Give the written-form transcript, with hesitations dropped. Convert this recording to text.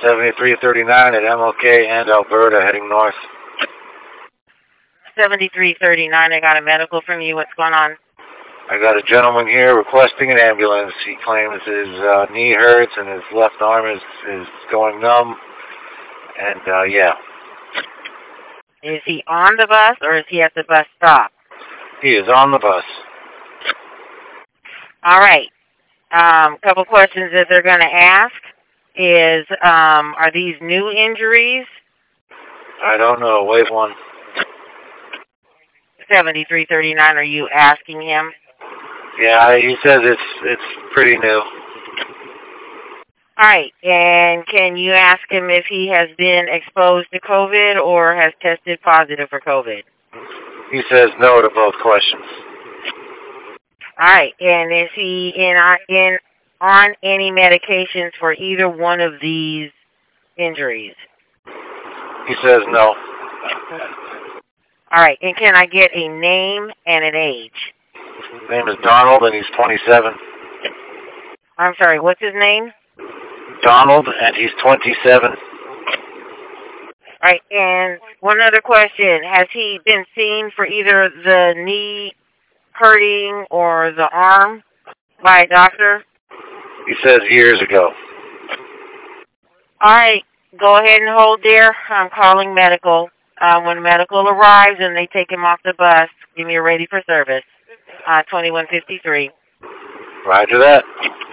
7339 at MLK and Alberta, heading north. 7339, I got a medical from you. What's going on? I got a gentleman here requesting an ambulance. He claims his knee hurts and his left arm is going numb. And, yeah. Is he on the bus or is he at the bus stop? He is on the bus. All right. Couple questions that they're going to ask is, are these new injuries? I don't know. Wave 1. 7339, are you asking him? Yeah, he says it's pretty new. All right, and can you ask him if he has been exposed to COVID or has tested positive for COVID? He says no to both questions. All right, and is he on any medications for either one of these injuries? He says no. All right, and can I get a name and an age? His name is Donald, and he's 27. I'm sorry, what's his name? Donald, and he's 27. All right, and one other question. Has he been seen for either the knee hurting or the arm by a doctor? He says years ago. All right, go ahead and hold there. I'm calling medical. When medical arrives and they take him off the bus, give me a ready for service. 2153. Roger that.